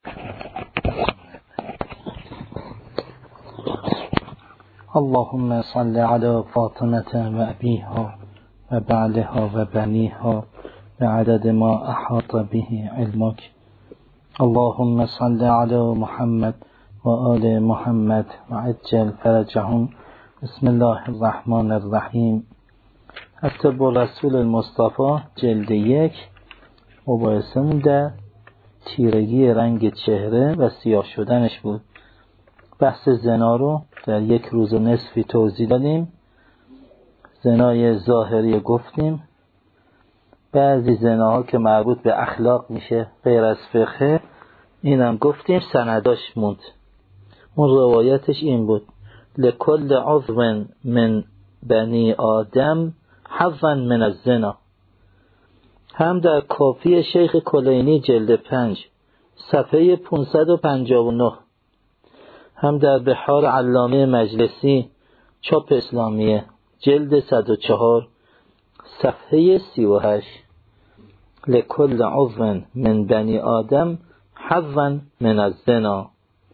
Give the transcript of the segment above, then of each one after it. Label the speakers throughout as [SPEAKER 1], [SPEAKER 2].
[SPEAKER 1] اللهم صل على فاطمة و أبيها و بعلها و بنيها بعدد ما أحاط به علمك. اللهم صل على محمد و آل محمد و عجل فرجهم. بسم الله الرحمن الرحیم. از طب رسول المصطفی جلد 1. مباحثمون در تیرگی رنگ چهره و سیاه شدنش بود. بحث زنا رو در 1 روز و نصفی توضیح دادیم. زنای ظاهری گفتیم، بعضی زناها که مربوط به اخلاق میشه غیر از فقه اینم گفتیم. سنداش موند. اون روایتش این بود: لکل عضو من بنی آدم حظا من الزنا. هم در کافی شیخ کلینی جلد 5 صفحه 559، هم در بحار علامه مجلسی چاپ اسلامیه جلد 104 صفحه 38. لکل عضو من بنی آدم حظا من الزنا.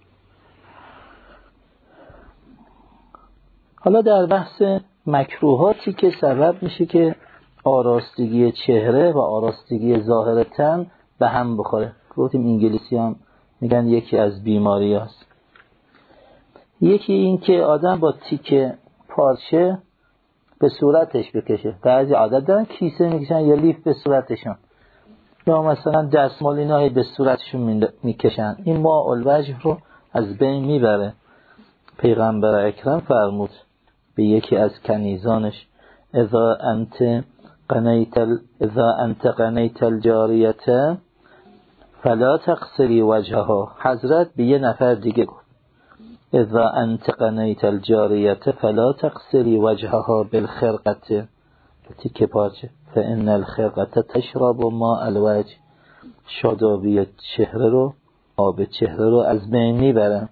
[SPEAKER 1] حالا در بحث مکروهاتی که سبب میشه که آراستگی چهره و آراستگی ظاهر تن به هم بخوره. گفتیم انگلیسی هم میگن یکی از بیماری هست. یکی این که آدم با تیکه پارچه به صورتش بکشه. بعضی عادت دارن کیسه میکشن یا لیف به صورتشون، یا مثلا دستمال اینا به صورتشون میکشن. این ماء الوجه رو از بین میبره. پیغمبر اکرم فرمود به یکی از کنیزانش: اذا انت قنیت الجاریه فلا تغسلی وجهها. حضرت به یه نفر دیگه گفت: اذا انت قنیت الجاریه فلا تغسلی وجهها بالخرقه، تیکه پارچه، فان الخرقه تشرب ماء الوجه. شادابی چهره رو، آب چهره رو از بین میبرن.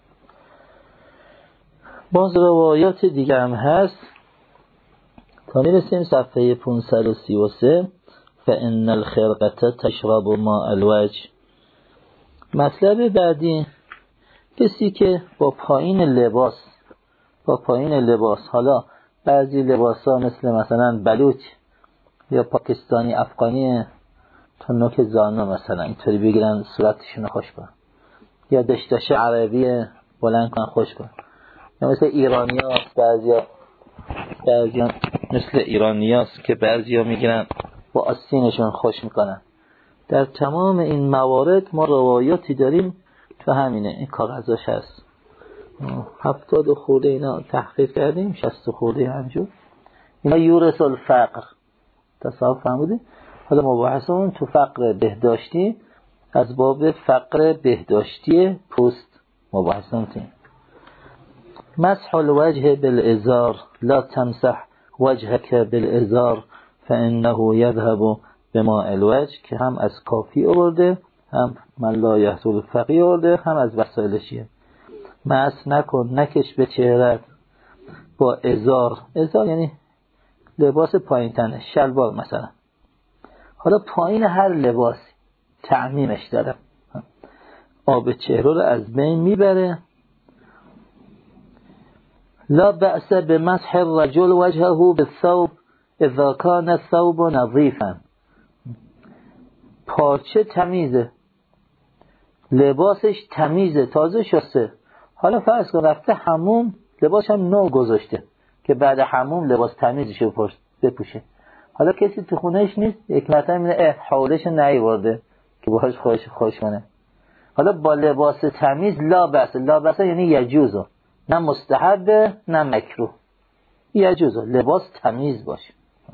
[SPEAKER 1] باز روایات دیگه هم هست تا میرسیم صفحه 533: فان الخرقه تشرب ماء الوجه. مطلب بعدی، کسی که با پایین لباس، حالا بعضی لباس ها مثلا بلوچ یا پاکستانی افغانی تا نوک زانو مثلا اینطوری بگیرن صورتشون خوش کنن، یا دشتاش عربی بلند کنن خوش کنن، یا مثل ایرانی ها بعضی مثل ایرانی هست که بعضی ها میگیرن با آستینشون خوش میکنن. در تمام این موارد ما روایاتی داریم تو همینه. این کاغذاش هست 70 خورده اینا تحقیق کردیم، 60 خورده همجور. اینا یورث الفقر تصاحب فهمیدی؟ حالا مباحثمون تو فقر بهداشتی از باب فقر بهداشتی پوست مباحثمون تیم. مسح الوجه بالازار لا تمسح وجهك بالازار فانه يذهب بماء الوجه، که هم از کافی آورده، هم من لا یحصل الفقی آورده، هم از وسایلشیه. مسح نکن، نکش به چهرت با ازار. ازار یعنی لباس پایین تنه، شلوار مثلا. حالا پایین هر لباسی تعمیمش داره، آب چهره رو از بین میبره. لا بأس بمسح الرجل وجهه بالثوب اذا كان الثوب نظيفا. پارچه تمیزه، لباسش تمیزه، تازه شسته. حالا فرض کن رفته حموم، لباس هم نو گذاشته که بعد حموم لباس تمیزشو بپوشه. حالا کسی تو خونهش نیست، یک مرتبه میره حولش نیورده که باهاش خوش کنه. حالا با لباس تمیز لا بأس یعنی یجوزه، نه مستحب نه مکروه، یجوزه لباس تمیز باشه.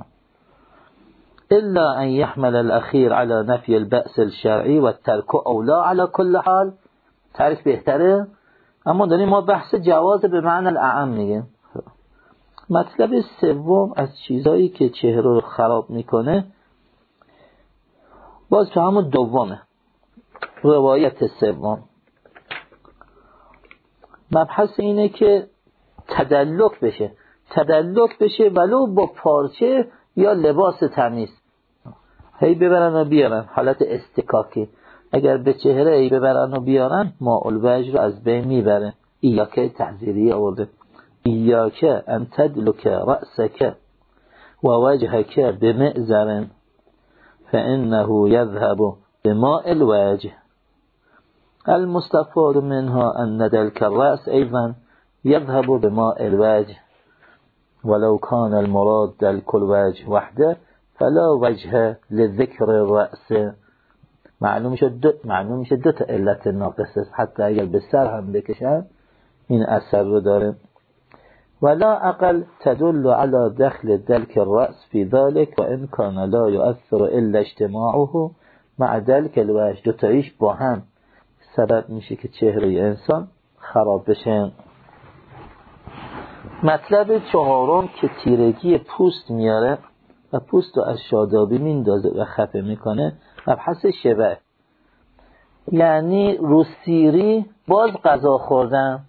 [SPEAKER 1] الا ان يحمل الاخير على نفي البأس الشرعي والترك اولى على كل حال. تعریف بهتره، اما داریم ما بحث جواز به معنی الاعم میگیم. مطلب سوم از چیزایی که چهره رو خراب میکنه، باز تو همون دومه، روایت سوم. مبحث اینه که تدلک بشه ولو با پارچه یا لباس تمیز. هی ببرن و بیارن، حالت استکاکی. اگر به چهره ای ببرن و بیارن ماء الوجه رو از بین میبره. ایاکه تحذیریه آورده، ایاکه ان تدلک رأسک و وجهک بمئزر فانه یذهب بماء الوجه. المستفاد منها ان دلک الرأس ایضا یذهب بماء الوجه ولو كان المراد دلک الوجه وحده فلا وجه لذکر الرأس. معلوم میشه دو تا علت ناقصه، حتی اگر به سر هم بکشن این اثر رو داره. ولا اقل تدل على دخل دلک الرأس في ذلك وان كان لا يؤثر الا اجتماعه مع دلک الوجه. دوتاییش با هم سبب میشه که چهره انسان خراب بشه. مطلب چهارم که تیرگی پوست میاره و پوست رو از شادابی میندازه و خفه میکنه، مبحث شبه، یعنی روسیری باز غذا خوردن.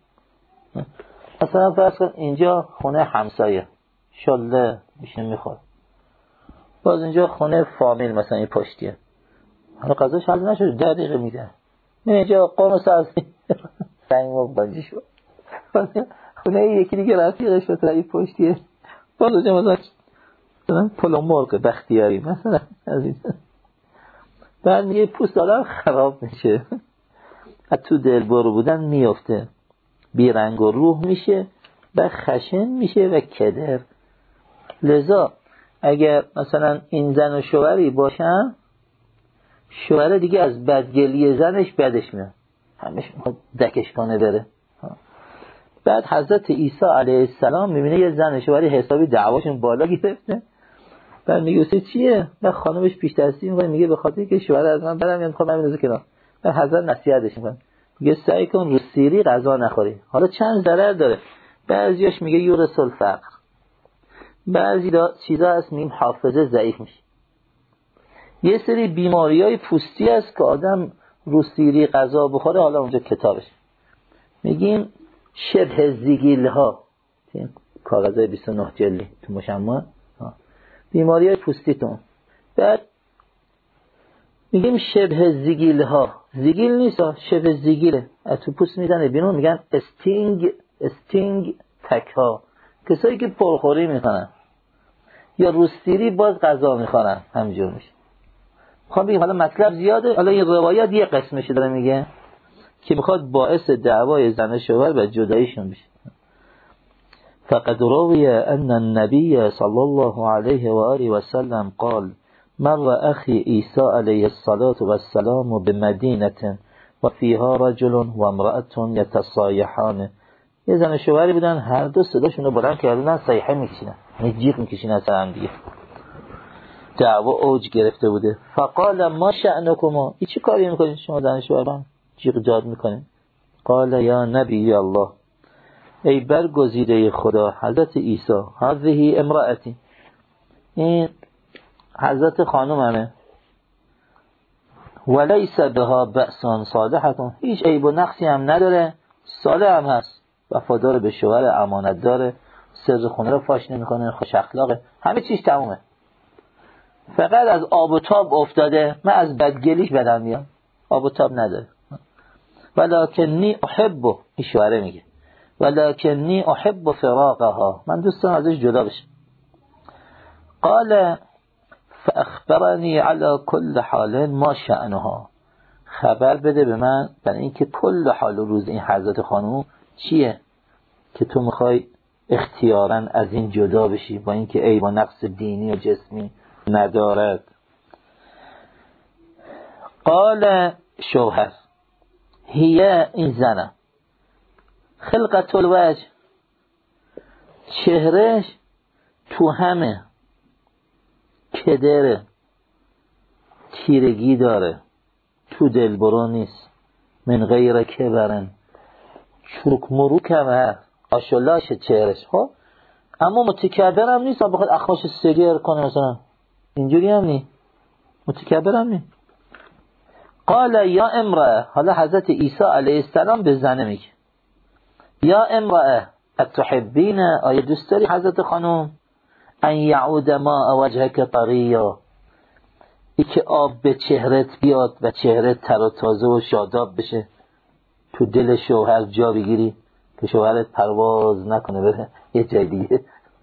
[SPEAKER 1] مثلا فرض کن اینجا خونه همسایه شله میشه میخواد، باز اینجا خونه فامیل مثلا این پشتیه، حالا غذاش حل نشد 10 دقیقه میده، من اینجا قانوس از سنگو بانجی شد، خونه یکی دیگه رفیقش شد این پشتیه، باز اونجا مثلا پلو مرغ بختیاری مثلا از این، بعد میگه پوست آدم خراب میشه، تو دلبر بودن میفته، بیرنگ و روح میشه و خشن میشه و کدر. لذا اگر مثلا این زن و شوهری باشن، شوهر دیگه از بدگلی زنش بدش میاد، همش میخواد دکش کنه بره. بعد حضرت عیسی علیه السلام میبینه یه زن و شوهری حسابی دعواشون بالا گرفته، بعد میگه چیه؟ و خانمش پیش دستی میکنه، میگه به خاطر که شوهر از من برم میخوام بندازه کنار. و حضرت نصیحتش میکنه، میگه سعی کن رو سیری غذا نخوری. حالا چند ضرر داره، بعضیاش میگه یورث الفقر، بعضی چیزا هست میگیم حافظه ضعیف میشه. یه سری بیماریای پوستی هست که آدم رو سیری غذا بخوره، حالا اونجا کتابش میگیم شبه زیگیل ها، کاغذای 29 جلدی تو مشمع، بیماریای پوستیتون. بعد میگیم شبه زیگیل ها، زیگیل نیست، شبه زیگیله، از تو پوست میزنه بیرون، میگن استینگ تک ها، کسایی که پرخوری میکنن یا روسیری باز غذا میخورن همینجور میشه. خب بگیم حالا مطلب زیاده، حالا این روایات یه قسمش داره میگه که میخواد باعث دعوای زن شوهر و جداییشون بشه. فقد روی ان النبي صلى الله عليه وآله وسلم قال مر أخي عيسى عليه الصلاة والسلام بمدينة وفيها رجل وامرأة يتصايحان. یه زن و شوهری بودن، هر دو صداشون رو بلند کردن، صیحه میکشیدن، جیغ میکشیدن از هم دیگه، دعوا اوج گرفته بوده. فقال ما شأنكما، این چه کاری میکنید شما زن و شوهران جیغ جاد میکنید؟ قال یا نبی الله، ای برگزیده خدا حضرت عیسی، هذه امرأتی، این حضرت خانوممه، ولیس بها بأسان صالحتون، هیچ عیب و نقصی هم نداره، صالح هم هست، وفادار به شوهر، امانت داره، سر خونه رو فاش نمیکنه، خوش اخلاقه، همه چیز تمومه، فقط از آب و تاب افتاده، من از بدگلیش بدم میاد، آب و تاب نداره. ولکنی احب، این شوهره میگه، ولکنی احب فراقها، من دوست دارم ازش جدا بشم. قال فاخبرنی علی کل حال ما شأنها، خبر بده به من برای اینکه کل حال و روز این حضرت خانم چیه که تو میخوای اختیاراً از این جدا بشی، با اینکه عیب و نقص دینی و جسمی ندارد. قال شوهر هیه، این زنه، خلقت الوجه، چهرهش تو همه کدره، تیرگی داره، تو دلبرو نیست، من غیر کبرن، چروک مروک هم هست، آشولاش چهرش، خب اما متکبر هم نیست، بخواد اخماش سگر کنه مثلا، اینجوری هم نیست، متکبر هم نیست. قال یا امرأه، حالا حضرت عیسی علیه السلام به زنه میگه، یا امرأه اتحبین، آیا دوست داری حضرت خانم ان یعود ما وجهک طریا، ای که آب به چهرت بیاد و چهره تر و تازه و شاداب بشه، تو دل شوهر جا بگیری که شوهرت پرواز نکنه بره یه جای دیگه.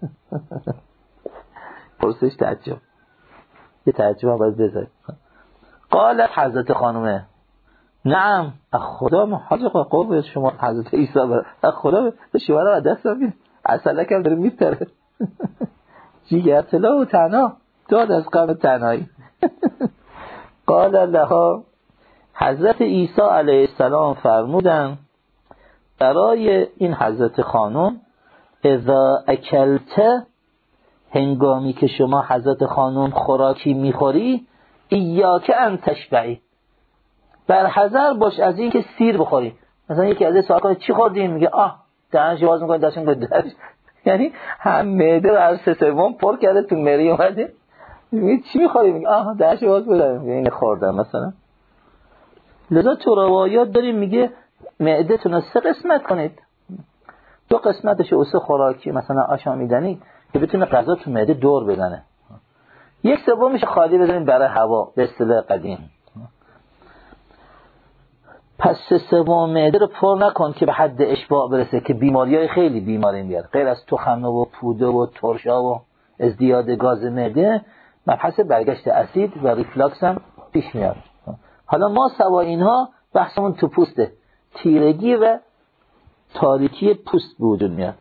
[SPEAKER 1] پرسش تعجب، یه تعجب هم باید بذاری. قالت حضرت خانومه نعم خدا محاجه قربت شما حضرت عیسی خدا به شوهر رو دست بگیر، اصلکم داره میتره. جیگر طلا و تنها داد از غم تنهایی. قال لها حضرت عیسی علیه السلام فرمودن برای این حضرت خانم اذا اکلت، هنگامی که شما حضرت خانم خوراکی میخوری، ایاک ان تشبعی، بر حذر باش از این که سیر بخوری. مثلا یکی از این سوال کنه چی خوردین؟ میگه دهنش باز میکنه داشتن که درش، یعنی هم معده رو از سه سوم پر کرده تو مری اومده، میگه چی میخوری؟ میگه دهنش باز بوده، میگه این خوردم مثلا. لذا تو روایات داریم میگه معده تون 3 قسمت کنید، 2 قسمتش اوسه خوراکی مثلا آشامیدنی که بتونه غذا تو معده دور بزنه، 1/3 خالی بزنید برای هوا به اصطلاح قدیم. پس 3/3 معده رو پر نکن که به حد اشباع برسه که بیماریای خیلی بیماری میاد، غیر از تخمه و پوده و ترشا و ازدیاد گاز معده، مبحث برگشت اسید و ریفلاکس هم پیش میاد. حالا ما سوا اینها بحثمون تو پوسته، تیرگی و تاریکی پوست به وجود میاد.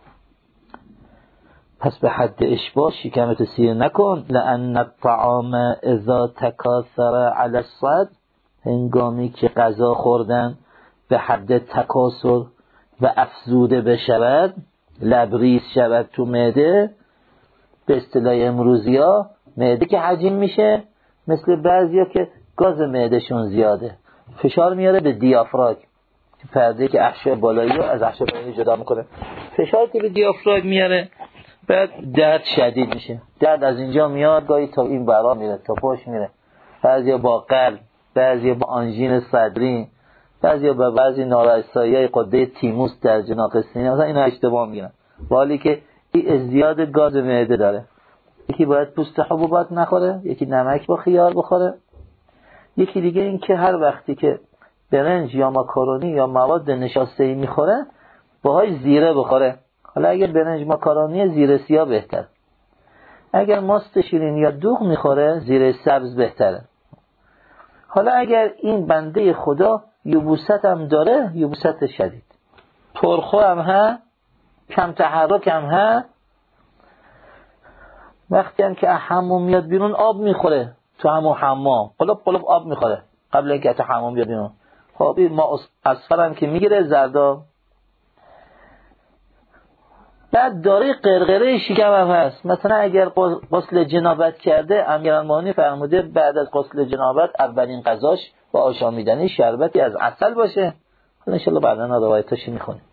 [SPEAKER 1] پس به حد اشباع شکمت سیر نکن. لأن الطعام اذا تکاثر علی الصد، هنگامی که غذا خوردن به حد تکاثر و افزوده بشود، لبریز شود تو معده، به اصطلاح امروزی ها معده که حجم میشه، مثل بعضیا که گاز معدهشون زیاده، فشار میاره به دیافراگم، پرده که احشای بالایی رو از احشای پایینی جدا میکنه، فشار که به دیافراگم میاره، بعد درد شدید میشه. درد از اینجا میاد گاهی تا این برا میره، تا پشت میره، بعضیا با قلب، بعضیا با آنژین صدری، بعضیا با بعضی نارسایی‌های غده تیموس در جناق سینه، مثلا اینا اشتباه میگیرن، ولی که این ازدیاد گاز معده داره. یکی باید پوست حبوبات نخوره، یکی نمک با خیار بخوره، یکی دیگه این که هر وقتی که برنج یا ماکارونی یا مواد نشاسته‌ای میخوره باهاش زیره بخوره. حالا اگر برنج ماکارونی زیره سیاه بهتر، اگر ماست شیرین یا دوغ میخوره زیره سبز بهتره. حالا اگر این بنده خدا یبوست هم داره، یبوست شدید، ترخو هم ها، کم تحرک هم ها، وقتی هم که حموم میاد بیرون آب میخوره، تو همون حمام قلب آب میخوره قبل اینکه تو حمام بیاد بیرون. خب این ما اصفر هم که میگیره زردا، بعد داره قرقره شکم هم هست. مثلا اگر غسل جنابت کرده، امیرالمومنین فرموده بعد از غسل جنابت اولین غذاش با آشامیدنی شربتی از عسل باشه. حالا انشالله بعدا روایتاش میخونیم.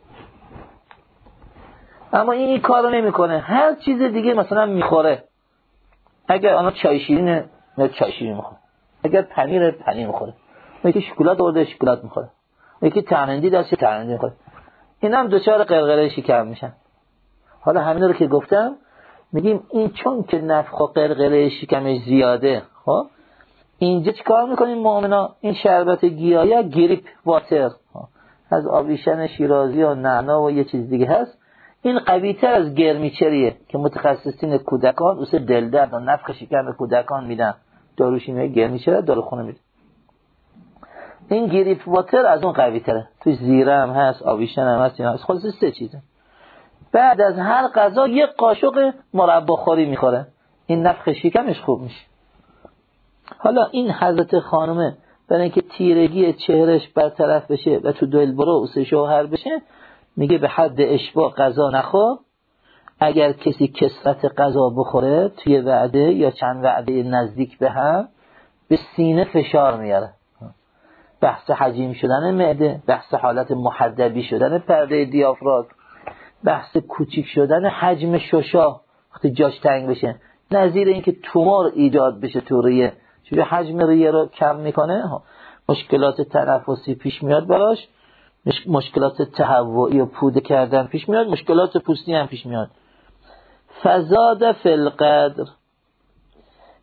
[SPEAKER 1] اما این کارو نمیکنه، هر چیز دیگه مثلا میخوره. اگر آنها چای شیرینه میاد چای شیرین میخوره، اگر پنیر میخوره، یکی شکلات آورده شکلات میخوره، یکی تهنندی داشته تهنندی میخوره. اینا هم دوچار قرقره شکم میشن. حالا همین رو که گفتم میگیم این چون که نفخ و قرقره شکمش زیاده، خب اینجا چیکار میکنیم مؤمنا؟ این شربت گیاهی گریپ واتر از آبیشن شیرازی و نعنا و یه چیز دیگه هست، این قوی‌تر از گرمیچریه که متخصصین کودکان واسه دل درد و نفخ شکم کودکان میدن، داروشیمیایی گرمیچره داروخونه میده. این گریپ واتر از اون قوی‌تره، توی زیره هم هست، آبیشن هم هست، اینا هست. خلاص 3 چیزه. بعد از هر غذا یک قاشق مربا خوری میخوره، این نفخ شکمش خوب میشه. حالا این حضرت خانمه برای اینکه تیرگی چهرش برطرف بشه و تو دلبرو اوسه شوهر بشه، میگه به حد اشباع غذا نخور. اگر کسی کثرت غذا بخوره توی وعده یا چند وعده نزدیک به هم، به سینه فشار میاره. بحث حجیم شدن معده، بحث حالت محدبی شدن پرده دیافراگم، بحث کوچیک شدن حجم ششا وقتی جاش تنگ بشه، نظیر اینکه تومور ایجاد بشه تو ریه، چون حجم ریه رو کم میکنه، مشکلات تنفسی پیش میاد براش، مشکلات تهوعی و پوده کردن پیش میاد، مشکلات پوستی هم پیش میاد. فزاد فی القدر،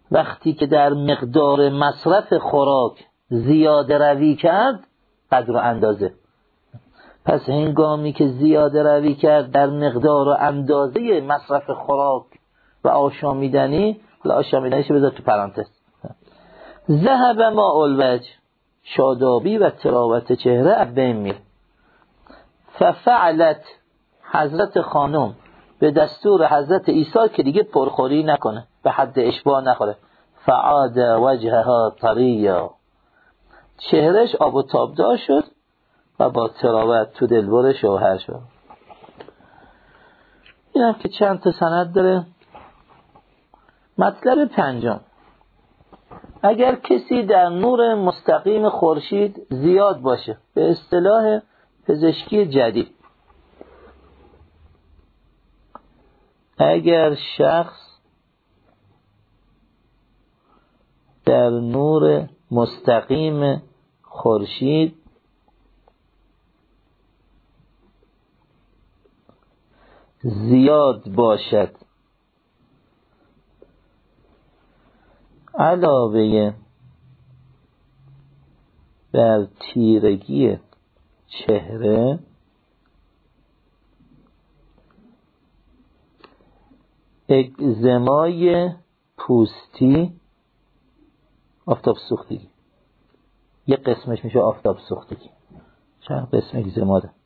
[SPEAKER 1] وقتی که در مقدار مصرف خوراک زیاده روی کرد، قدر و اندازه. پس هنگامی که زیاده روی کرد در مقدار و اندازه مصرف خوراک و آشامیدنی، حالا آشامیدنیش بذار تو پرانتز، ذهب ماء الوجه، شادابی و تراوت چهره از بین میره. ففعلت، حضرت خانم به دستور حضرت عیسی که دیگه پرخوری نکنه، به حد اشباع نخوره، فعاد وجهها طریا، چهرش آب و تابدار شد و با تراوت تو دلبر شوهر شد. این هم که چند تا سند داره. مطلب پنجم، اگر کسی در نور مستقیم خورشید زیاد باشه، به اصطلاح پزشکی جدید، اگر شخص در نور مستقیم خورشید زیاد باشد، علاوه بر تیرگی چهره، اگزمای پوستی، آفتاب سوختگی، یک قسمش میشه آفتاب سوختگی، چند قسم اگزما ده،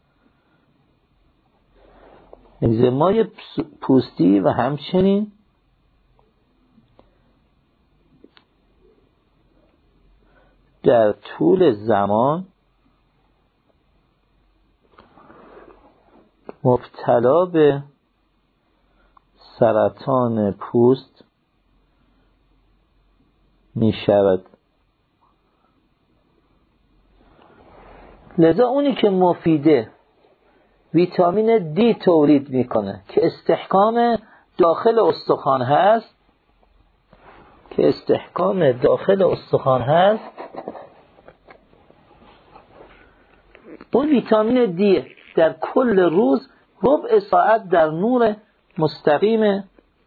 [SPEAKER 1] اگزمای پوستی و همچنین در طول زمان مبتلا به سرطان پوست می شود. لذا اونی که مفیده ویتامین دی تولید میکنه که استحکام داخل استخوان هست، اون ویتامین دی در کل روز ربع ساعت در نور مستقیم،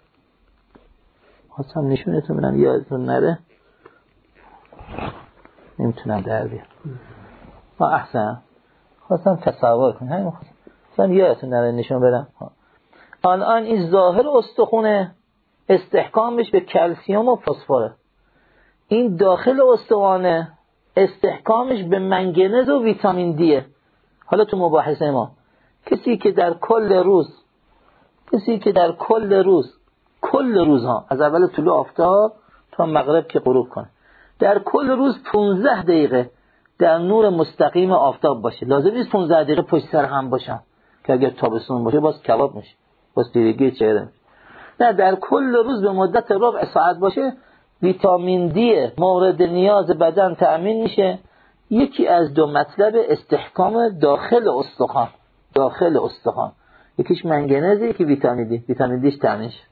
[SPEAKER 1] خواستم نشونتون بدم یادتون نره، نمیتونم در بیارم، احسن، خواستم تصور کنم، خواستم یادتون نره نشون بدم. الان این ظاهر استخونه استحکامش به کلسیم و فسفره، این داخل استخوانه استحکامش به منگنز و ویتامین دیه. حالا تو مباحثه ما کسی که در کل روز ها از اول طلوع آفتاب تا مغرب که غروب کنه، در کل روز 15 دقیقه در نور مستقیم آفتاب باشه، لازم نیست 15 دقیقه پشت سر هم باشن که اگر تابستون باشه باز کباب میشه، باز تیرگی چهره میشه. نه، در کل روز به مدت ربع ساعت باشه، ویتامین دی مورد نیاز بدن تأمین میشه. یکی از دو مطلب استحکام داخل استخوان، یکیش منگنزه، یکی ویتامین دیش تأمین شه.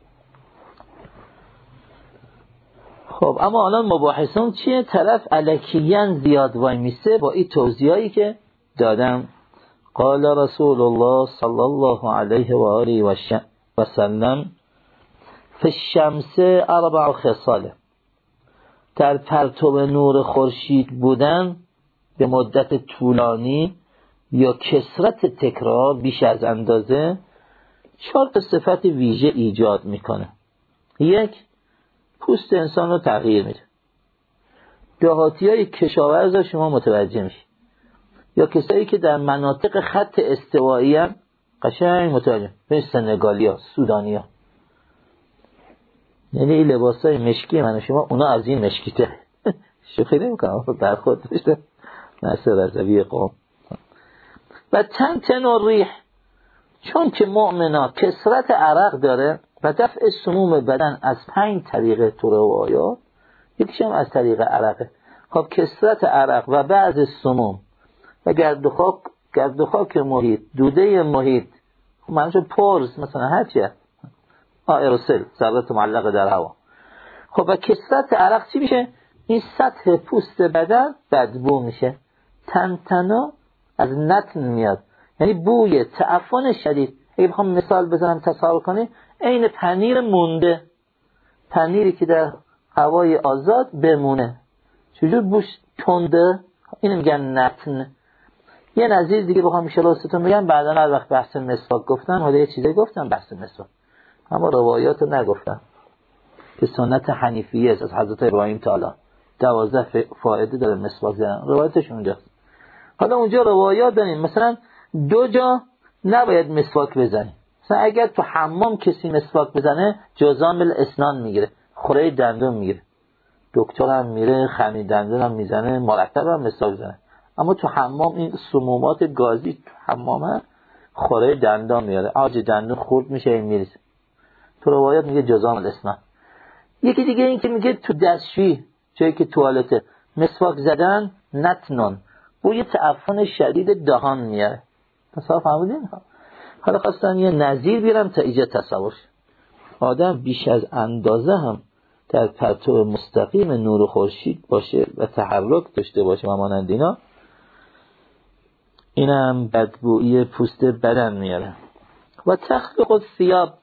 [SPEAKER 1] خب اما الان مباحثون چیه؟ طرف الکیاً زیاد وای میسه با این توضیحایی که دادم. قال رسول الله صلی الله علیه و آله و سلم فی الشمس 4 خصال، در پرتو نور خورشید بودن به مدت طولانی یا کثرت تکرار بیش از اندازه 4 صفت ویژه ایجاد میکنه. 1، پوست انسان رو تغییر میده. دهاتیای کشاورز شما متوجه میشی، یا کسایی که در مناطق خط استوایی هم قشنگ متوجه، به سنگالیا، سودانیا، یعنی این لباسای مشکی من و شما اونا از این مشکیته. شوخی نمیکنم، در خود داشته نصر رضوی قوم. و تنتن ریح، چون که مؤمنا کثرت عرق داره و دفع سموم بدن از 5 طریقه تو روایات، یکیش هم از طریق عرقه. خب کثرت عرق و بعض سموم و گرد و خاک محیط، دوده محیط، منظور پورز مثلا، هر چیه، آئروسل، ذرات معلقه در هوا. خب و کثرت عرق چی میشه؟ این سطح پوست بدن بدبو میشه. تنتنا از نتن میاد، یعنی بوی تعفن شدید. اگه بخوام مثال بزنم تصور کنی، عین پنیر مونده، پنیری که در هوای آزاد بمونه. چجور بوش تنده؟ اینو میگن نتن. یه نظیر دیگه بخوام شراستون بگم، بعدا هر وقت بحث مسواک گفتن، حالا یه چیزی گفتم بحث مسواک، اما روایات رو نگفتم که سنت حنیفیه است از حضرت ابراهیم تعالی 12 فایده داره مسواک زدن، روایتش اونجاست. حالا اونجا روایات داریم مثلا 2 جا نباید مسواک بزنی. مثلا اگر تو حمام کسی مسواک بزنه جزام الاسنان میگیره، خوره دندون میگیره، دکتر هم میره خمیر دندون هم میزنه، مرتب هم مسواک بزنه. اما تو حمام این سمومات گازی تو حمام خوره دندان میاره، آج دندون خورد میشه این میریزه. تو روایات میگه جزام الاسنان. یکی دیگه این که میگه تو دستشویی جایی که توالته مسواک زدن نتنون، بوی تعفن شدید دهان میاره. تصور فهمیدین؟ حالا خواستم یه نظیر بیارم تا ایجاد تصور. آدم بیش از اندازه هم در پرتو مستقیم نور خورشید باشه و تحرک داشته باشه و مانند اینا، اینم بدبویی پوست بدن میاره. و تخلق الثياب،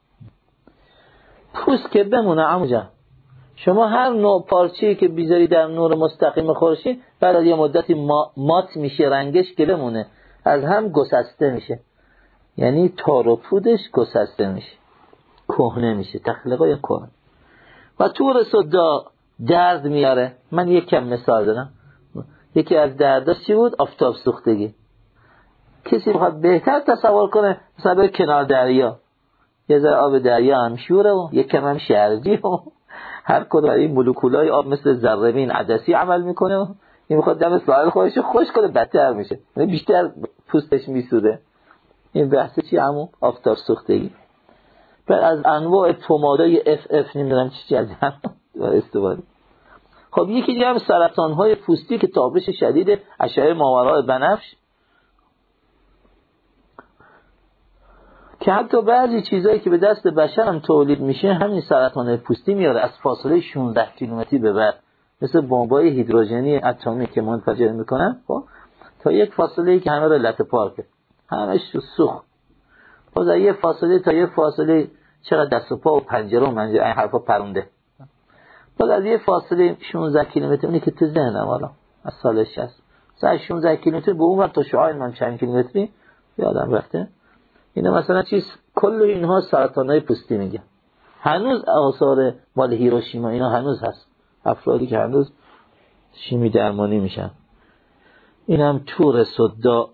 [SPEAKER 1] پوست که بمونه عموجا، شما هر نوع پارچه‌ای که بیزاری در نور مستقیم خورشید بعد از یه مدتی مات میشه، رنگش که بمونه از هم گسسته میشه، یعنی تار و پودش گسسته میشه، کهنه میشه، تخلقای کهنه. و طور صدا درد میاره. من یک کم مثال دارم. یکی از درداش چی بود؟ آفتاب سوختگی. کسی بخواد بهتر تصور کنه، مثلا به کنار دریا، یه ذره آب دریا هم شوره و یک کم هم شرجی و هر کدوم این مولکولای آب مثل ذره‌بین عدسی عمل میکنه و این میخواد دم ساحل خودش خوش کنه، بدتر میشه، یعنی بیشتر پوستش میسوده. این بحث چی عمو؟ آفتاب سوختگی. بعد از انواع پمادای اف نمیدونم چی از هم استفاده. خب یکی دیگه هم سرطان‌های پوستی که تابش شدید اشعه ماورای بنفش، که حتی بعضی چیزایی که به دست بشر هم تولید میشه همین سرطان پوستی میاره از فاصله 16 کیلومتری به بعد، مثل بمب‌های هیدروژنی اتمی که منفجر میکنن تا یک فاصله‌ای که همه رو لطه پارکه، همش سوخت. باز یه فاصله تا یه فاصله چقدر دست و پا و پنجره و منجره این حرفا پرونده. باز از یه فاصله 16 کیلومتر، اونی که تو ذهنم حالا از سال 60 سال 16 کیلومتر به اون وقت تا شعاع من چند کیلومتری یادم رفته. اینا مثلا چیز کل اینها سرطانای پوستی میگه. هنوز آثار مال هیروشیما اینا هنوز هست، افرادی که هنوز شیمی درمانی میشن. اینم طور صدا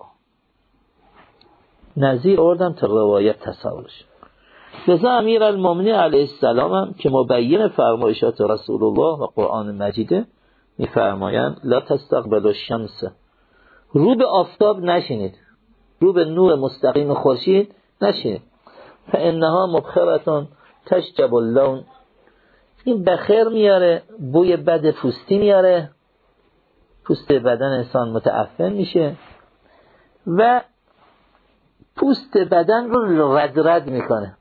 [SPEAKER 1] نظیر آوردم تا روایت تصورش. لذا امیر المومنین علیه السلام هم که مبین فرمایشات رسول الله و قرآن مجیده میفرمایند لا تستقبلوا الشمس، رو به آفتاب نشینید، رو به نور مستقیم خورشید نشینید، فانها مبخرة تشجب اللون، این بخیر میاره، بوی بد پوستی میاره، پوست بدن انسان متعفن میشه و پوست بدن رو رد میکنه.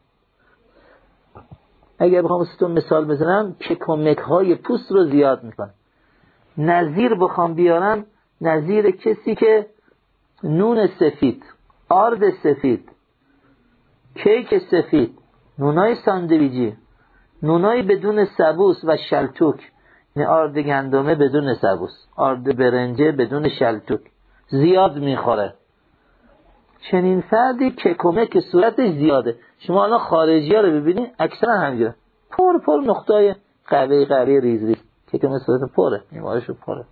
[SPEAKER 1] اگر بخوام ستون مثال بزنم، کمک های پوست رو زیاد میکنه. نظیر بخوام بیارم، نظیر کسی که نون سفید، آرد سفید، کیک سفید، نونای ساندویجی، نونای بدون سبوس و شلتوک، یعنی آرد گندمه بدون سبوس، آرد برنجه بدون شلتوک زیاد میخوره، چنین فردی که صورتش زیاده. شما الان خارجی ها رو ببینید اکثرا همینجوره، پر نقطای قوی ریز که صورت پره، نیمارشو پره.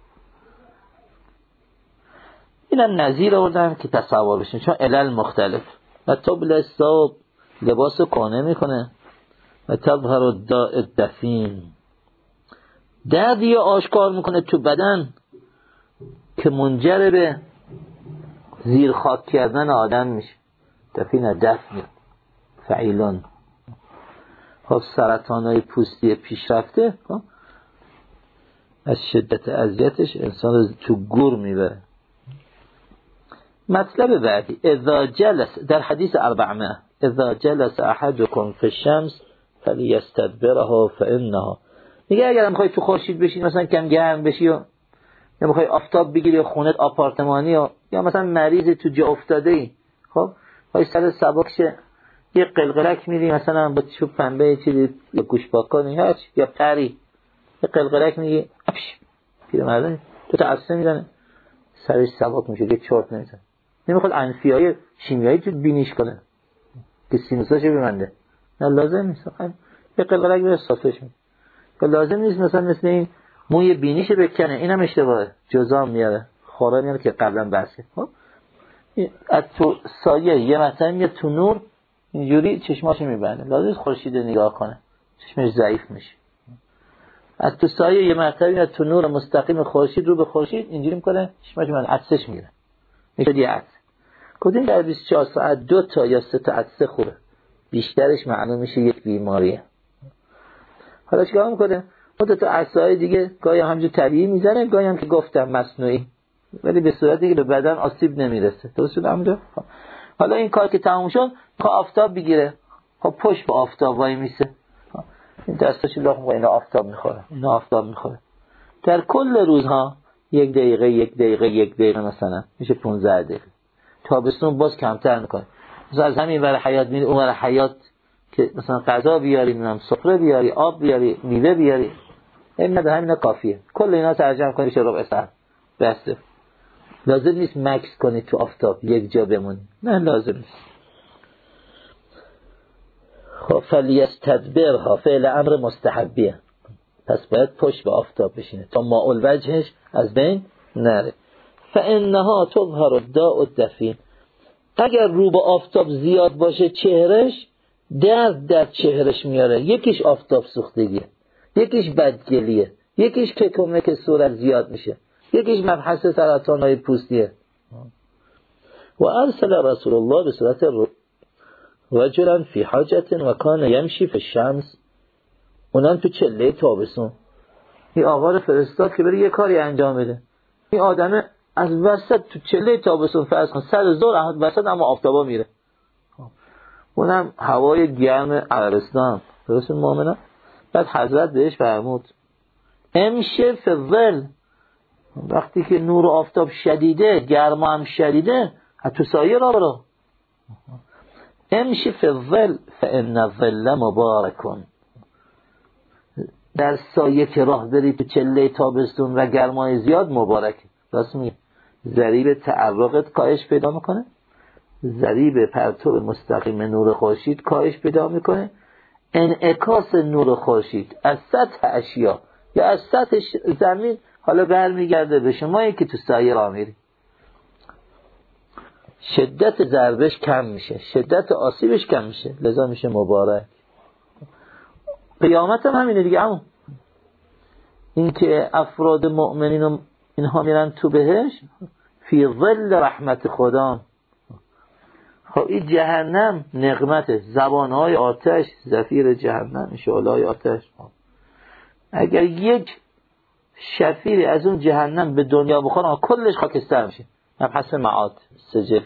[SPEAKER 1] اینم نظیر آوردم که تصور بشین، چون علل مختلف. و تبل ثوب، لباس کهنه میکنه، و تظهر الداء الدفین، دردی آشکار میکنه تو بدن که منجر به زیر خاک کردن آدم میشه. دفین دفن فعیلان. خب سرطانهای پوستی پیشرفته از شدت اذیتش انسان رو تو گور میبره. مطلب بعدی، اذا جلس، در حدیث 400 اذا جلس احدكم في الشمس فليستدبرها فانها، میگه اگر میخوای تو خورشید بشین، مثلا کم گرم بشی یا میخوای آفتاب بگیری یا خونت آپارتمانی یا مثلا مریض تو جا افتاده ای، خب پای سر سبک شه، یه قلقلک میری مثلا با چوب پنبه چیزی یا گوش پاکانی هرچ یا پری، یه قلقلک میگی اپش پیرمرده تو تا عدسه میزنه سرش سبک میشه، یه چرت نمیزنه. نمیخواد انفیای شیمیایی تو بینیش کنه که سینوساشو ببنده، نه لازم نیست. یه قلقلک به صافش میشه. لازم نیست مثلا این موی بینیشو بکنه، اینم اشتباهه. جزام میاره خورا میاره که قبلا بحثه. خب از تو سایه یه مثلا یه تو نور اینجوری چشماشو میبنده، لازم خورشید نگاه کنه چشمش ضعیف میشه. از تو سایه یه مرتبه از تو نور مستقیم خورشید رو به خورشید اینجوری میکنه چشمش میبنده، عدسش میگیره میشه یه عدس. کدوم در 24 ساعت 2 تا یا 3 تا عدسه خوبه، بیشترش معلوم میشه یک بیماریه. حالا چیکار میکنه؟ اون تا عدسه‌های دیگه گاهی همینجور طبیعی میزنه، گاهی هم که گفتم مصنوعی، ولی به صورتی که به بدن آسیب نمیرسه. درست شد همونجا؟ حالا این کار که تموم شد تا آفتاب بگیره، خب پشت به آفتاب وای میسه، این دستش لاغ میکنه، اینا آفتاب میخوره، اینا آفتاب میخوره. در کل روزها 1 دقیقه 1 دقیقه 1 دقیقه مثلا میشه 15 دقیقه. تابستون باز کمتر میکنه. مثلا از همین ور حیات میری اون ور حیات که مثلا غذا بیاری، نمیدونم سفره بیاری، آب بیاری، میوه بیاری، این نه همینا کافیه. کل اینا ترجمه کنی چه ربع ساعت بسه. لازم نیست مکس کنی تو آفتاب یک جا بمونی، نه لازم نیست. خب فلیستدبرها فعل امر مستحبیه، پس باید پشت به آفتاب بشینه تا ماء وجهش از بین نره. فانها تظهر الداء الدفین، اگر رو به آفتاب زیاد باشه چهرش درد در چهرش میاره، یکیش آفتاب سوختگیه، یکیش بدگلیه، یکیش که صورت زیاد میشه، یکیش مبحث سرطانهای پوستیه. و ارسل رسول الله به صورت رجلا فی حاجت و کان یمشی فی الشمس، اونم تو چله تابستون این آقا رو فرستاد که بره یه کاری انجام بده. این آدمه از وسط تو چله تابستون فرض کن سر ظهر وسط اما آفتابا میره، اونم هوای گرم عربستان. درست مومنه؟ بعد حضرت بهش فرمود امشه فی الظل، وقتی که نور آفتاب شدیده گرما هم شدیده تو سایه را برو. امشی فی الظل فان الظل مبارکون، در سایه که راه بری تو چله تابستون و گرمای زیاد مبارک. راست میگه، ضریب تعرقت کاهش پیدا میکنه، ضریب پرتو مستقیم نور خورشید کاهش پیدا میکنه، انعکاس نور خورشید از سطح اشیا یا از سطح زمین حالا برمیگرده به شمایی که تو سایه راه میری، شدت ضربش کم میشه، شدت آسیبش کم میشه، لذا میشه مبارک. قیامت هم همینه دیگه. همون این که افراد مؤمنین و اینها میرن تو بهش فی ظل رحمت خدا. خب این جهنم نقمت، زبانهای آتش، زفیر جهنم، شعله‌های آتش. اگر یک شفیری از اون جهنم به دنیا بخوره کلش خاکستر میشه، مبحث معاد سجل.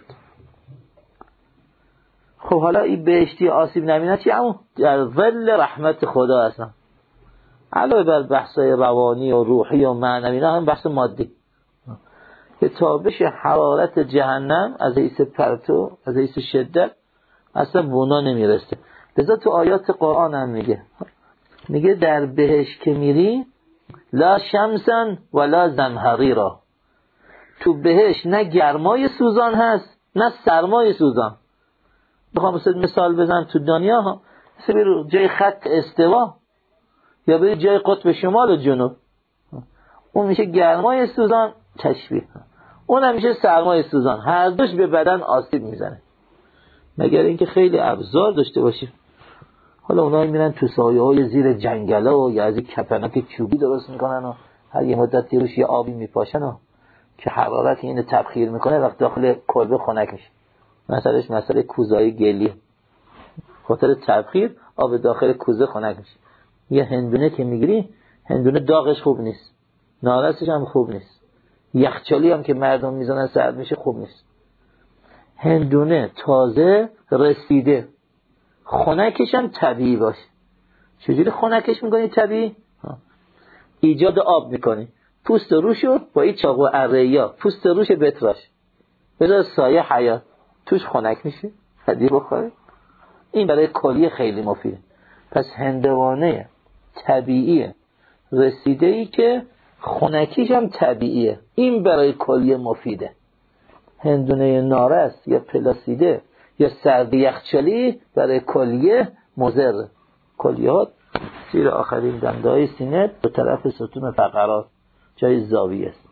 [SPEAKER 1] خب حالا این بهشتی آسیب نبینه چی؟ همون در ظل رحمت خدا هستن، علاوه بر بحثای روانی و روحی و معنوی، نه هم بحث مادی که تابش حرارت جهنم از حیث پرتو، از حیث شدت اصلا بونا نمیرسه. لذا تو آیات قرآن هم میگه در بهشت که میری لا شمسن ولا زمهریرا، تو بهشت نه گرمای سوزان هست نه سرمای سوزان. بخوام مثال بزنم تو دنیا ها، مثل بری جای خط استوا یا بری جای قطب شمال و جنوب، اون میشه گرمای سوزان تشبیه، اون هم میشه سرمای سوزان، هر دوش به بدن آسیب میزنه، مگر اینکه خیلی ابزار داشته باشیم. حالا اونایی میرن تو سایه های زیر جنگله و یا از این کپنک چوبی درست میکنن و هر یه مدت روش یه آبی میپاشن و که حرارت اینو تبخیر میکنه وقت داخل کلبه خنک میشه. مسئله کوزای گلی، خاطر تبخیر آب داخل کوزه خنک میشه. یه هندونه که میگیری، هندونه داغش خوب نیست، نارسش هم خوب نیست، یخچالی هم که مردم میزنن سرد میشه خوب نیست. هندونه تازه رسیده خنکش هم طبیعی باشه. چجوری خنکش میکنی طبیعی؟ ایجاد آب میکنی، پوست روشو با این چاقو اره‌ای پوست روش بتراش، بذار سایه حیات توش خنک میشه، طبیعی بخوره. این برای کلیه خیلی مفیده. پس هندوانه طبیعیه، رسیده ای که خنکیش هم طبیعیه، این برای کلیه مفیده. هندونه نارس یا پلاسیده یا سرد یخچالی برای کلیه مضر. کلیه ها زیر آخرین دندهای سینه به طرف ستون فقرات جای زاویه است.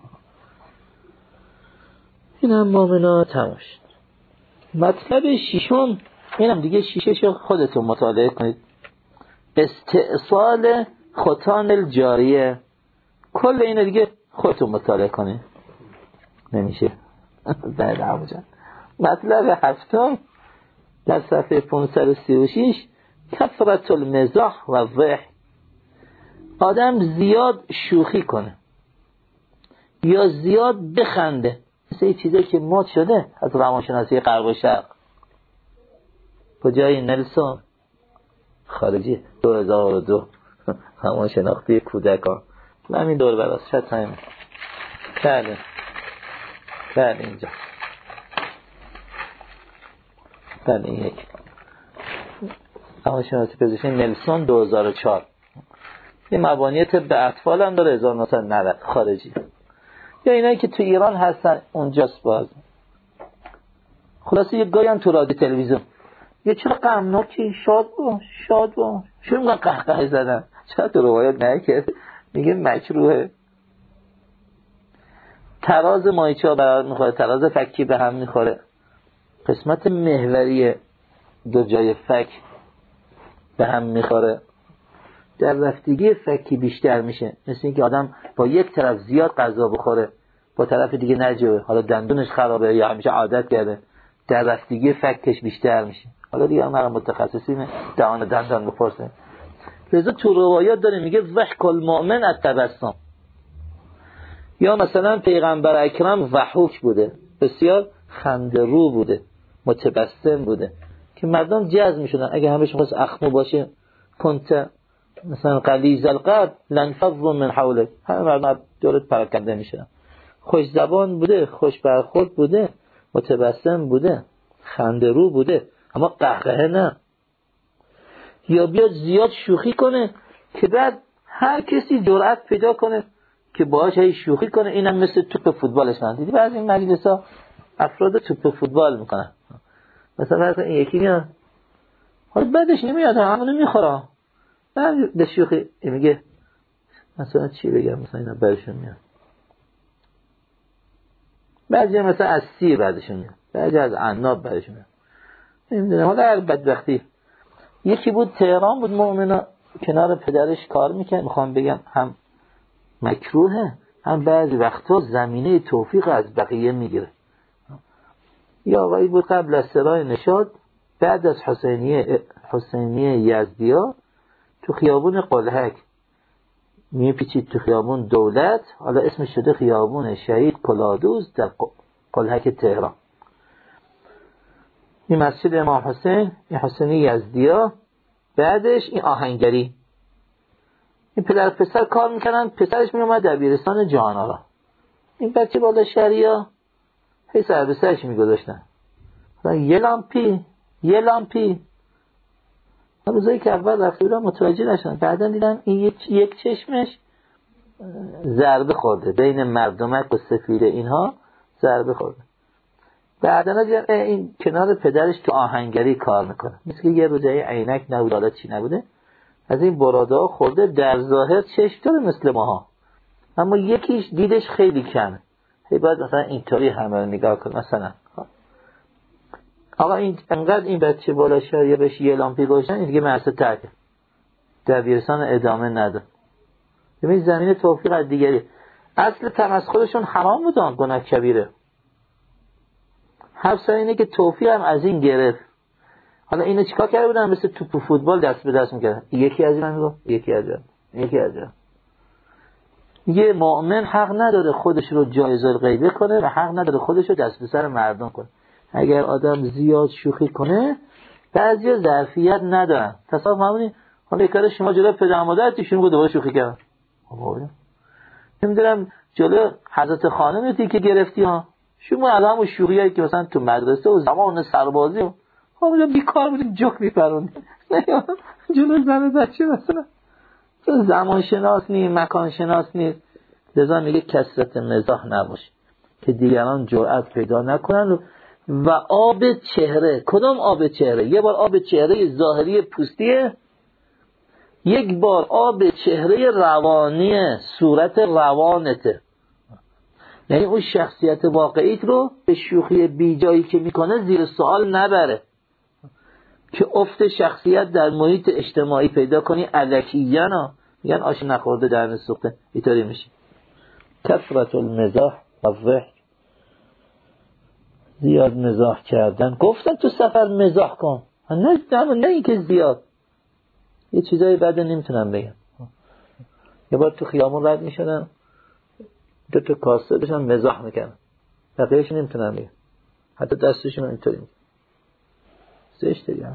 [SPEAKER 1] این هم مؤمنا تمام شد. مطلب ششم، اینم دیگه شیشه‌شو خودتون مطالعه کنید. استئصال ختان الجاریه. کل اینو دیگه خودتون مطالعه کنید. نمیشه. بعد همونجا. مطلب هفتم در صفحه 536 کثرت المزاح و الضحك. آدم زیاد شوخی کنه یا زیاد بخنده، مثل این چیزایی که مد شده از روانشناسی غرب و شرق. کجای نلسون خارجی 2002 روانشناختی کودکان، همین دور براست شد همین. بله اینجا، بله این یک روانشناسی پزشکی نلسون 2004. یه مبانی طب اطفال هم داره 1990 خارجی. یا اینایی که تو ایران هستن اونجاست باز. خلاصه یه گاهی هم تو رادیو تلویزیون یه چرا غمناکی، شاد باش چرا میگن قهقه زدن، چرا تو روایت نه که میگه مکروهه. تراز مایچه ها برار میخوره، تراز فکی به هم میخوره، قسمت محوری دو جای فک به هم میخوره، در رفتگی فکی بیشتر میشه، مثل اینکه آدم با یک طرف زیاد غذا بخوره با طرف دیگه نجوه، حالا دندونش خرابه یا همیشه عادت کرده، در رفتگی فکش بیشتر میشه. حالا دیگه هم متخصصین دهان دندان بپرسه. لذا تو روایات داره میگه ضحک المؤمن التبسم. یا مثلا پیغمبر اکرم ضحوک بوده، بسیار خنده رو بوده، متبسم بوده که مردم جذب میشدن. اگه همش میخواست اخمو باشه کنت مثلا غلیظ القلب لانفضوا من حولک، همه مردم دورت پراکنده میشدن. خوش زبان بوده، خوش برخورد بوده، متبسم بوده، خنده رو بوده، اما قهقه نه. یا بیاد زیاد شوخی کنه که بعد هر کسی جرأت پیدا کنه که باهاش هی شوخی کنه. اینم مثل توپ فوتبالش من دیدی بعضی این مجلس‌ها افراد توپ فوتبال میکنن، مثلا این یکی میاد حالا بعدش نمیاد همونو میخوره، بعد به شوخی میگه مثلا چی بگم، مثلا اینا برشون میاد. بعضی مثلا از سیر بعدشون میاد، بعضی از عناب بعدشون میاد. نمیدونم. حالا هر بدبختی. یکی بود تهران بود مؤمنا، کنار پدرش کار میکنه. میخوام بگم هم مکروهه هم بعضی وقتا زمینه توفیق از بقیه میگیره. یا آقایی بود قبل از سرای نشاط بعد از حسینیه یزدیا تو خیابون قلهک میپیچید تو خیابون دولت، حالا اسمش شده خیابون شهید کلادوز در قلهک تهران. این مسجد امام حسین، این حسینی یزدیا، بعدش این آهنگری. این پدر پسر کار میکنن، پسرش میومد دبیرستان جهان‌آرا، این بچه بالا شهریا هی سر به سرش میگذاشتن یه لامپی. روزایی که اول رفته بودن متوجه نشدن، بعدا دیدن این یک چشمش ضربه خورده، بین مردمک و سفیر اینها ضربه خورده. بعدا دیدن این کنار پدرش تو آهنگری کار میکنه، مثل که یه روزایی عینک نبود، حالا چی نبوده، از این براده ها خورده، در ظاهر چشم داره مثل ماها، اما یکیش دیدش خیلی کم. هی باید مثلا اینطوری همه رو نگاه کن. مثلا آقا این انقدر این بچه بالا شهریه بهش یه لامپی گوشن، این دیگه مرسه ترکه، دبیرستان ادامه نده. ببین زمین توفیق از دیگری. اصل تمسخرشون حرام بودن، گناه کبیره. حرف سر اینه که توفیق هم از این گرفت. حالا اینو چیکار کرده بودن؟ مثل توپ فوتبال دست به دست میکردن، یکی از این میگه یکی از این. یه مؤمن حق نداره خودش رو جایز الغیبه کنه و حق نداره خودش رو دست به سر مردم کنه. اگر آدم زیاد شوخی کنه، بعضیا ظرفیت ندارن. تصور معمولی حالا کار شما جلوی پدر مادرتون بود دوباره شوخی کردن. نمیدونم جلوی حضرت خانمتی که گرفتی ها، شما الان اون شوخیایی که مثلا تو مدرسه و زمان سربازی اونجا بیکار بودیم جوک میپروندیم جلو زن بچه مثلا. تو زمان شناس نیست، مکان شناس نیست، لذا میگه کثرت مزاح نباش که دیگران جرأت پیدا نکنن. و آب چهره، کدام آب چهره؟ یه بار آب چهره ظاهری پوستیه، یک بار آب چهره روانیه، صورت روانته. یعنی اون شخصیت واقعیت رو به شوخی بیجایی که میکنه زیر سوال نبره، که افت شخصیت در محیط اجتماعی پیدا کنی الکیانا میگن آش نخورده در سوخته، اینطوری میشه. کثرت المزاح و الضحک، زیاد مزاح کردن. گفتن تو سفر مزاح کن، نه این که زیاد. یه چیزایی بعد نمیتونم بگم. یه بار تو خیامون رد میشدم، دو تا کاسه داشتن مزاح میکنن، بقیه‌اش نمیتونم بگم، حتی دستشون اینطوری میگه زشته دیگه.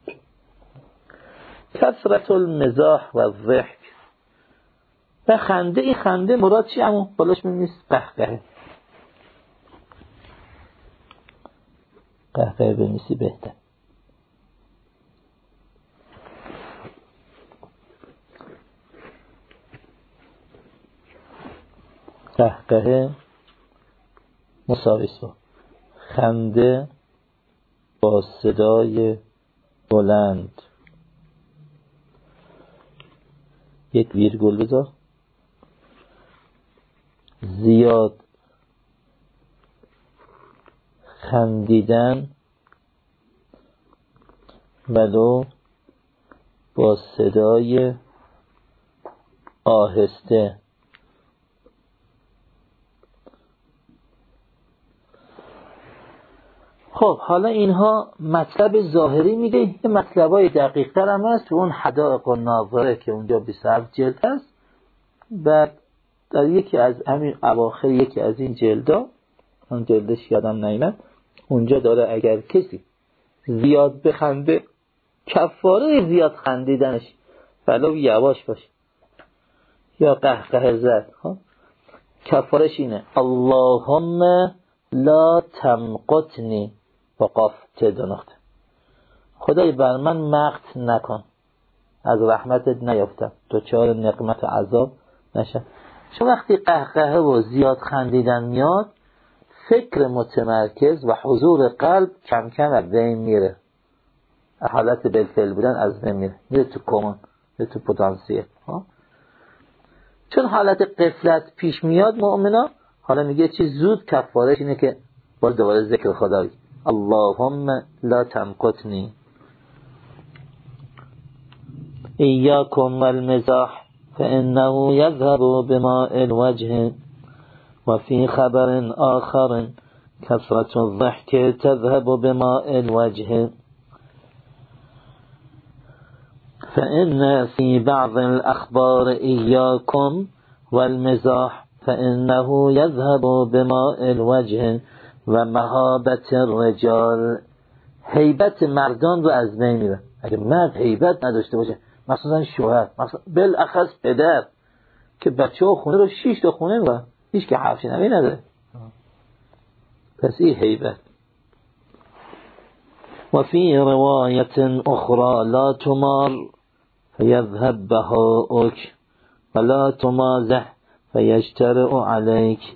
[SPEAKER 1] کثرت المزاح و الضحک و خنده. این خنده مراد چی؟ همون بالاش می‌نویس قهقه. قهقه بنویسی بهتر. قهقه مساویس با خنده با صدای بلند. یک ویرگول بذار. زیاد خندیدن ولو با صدای آهسته. خب حالا اینها مطلب ظاهری میده، یه مطلبای دقیق تر هم هست تو اون حدائق الناظره که اونجا 27 جلد هست. بعد در یکی از همین اواخر یکی از این جلدا، اون جلدش یادم نیامد، اونجا داره اگر کسی زیاد بخنده کفاره زیاد خندیدنش ولو یواش باشه یا قهقه زد، کفارش اینه اللهم لا تمقتنی با قاف دو نقطه، خدای بر من مقت نکن، از رحمتت نیافتم، دچار نقمت و عذاب نشم. چون وقتی قهقه و زیاد خندیدن میاد، فکر متمرکز و حضور قلب کم کم از بین میره، حالت بالفعل بودن از بین میره تو کمون، میره تو پتانسیل. چون حالت غفلت پیش میاد مؤمنا، حالا میگه چیز زود کفارش اینه که باز دوباره ذکر خدایی اللهم لا تمقتنی. ایاکم والمزاح فإنه يذهب بماء الوجه وفي خبر آخر كثرة الضحك تذهب بماء الوجه فإن في بعض الأخبار إياكم والمزاح فإنه يذهب بماء الوجه و مهابت الرجال. هیبت مردان رو از بین میره. اگه مرد هیبت نداشته باشه، مثلا شوهر، مثلا بالاخص پدر که بچه ها خونه رو 6 تا خونه رو هیچ که حرف شنوی نداره، پس این هیبت. و فی روایت اخرى لا تمار فیذهب بهاؤک ولا تمازح فیجترئ علیک.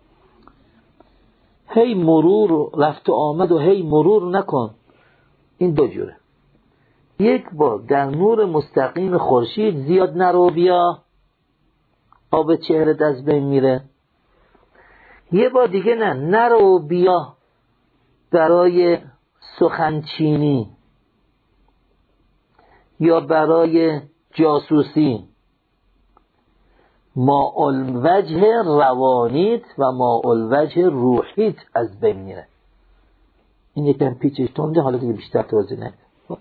[SPEAKER 1] هی مرور رفت و آمد و هی مرور نکن. این دو جوره، یک بار در نور مستقیم خورشید زیاد نرو بیا، آب چهرت از بین میره. یه بار دیگه نرو بیا برای سخنچینی یا برای جاسوسی. ماء الوجه روانیت و ماء الوجه روحیت از بین میره. این یکم پیچش تنده، حالا دیگه بیشتر توضیح نده.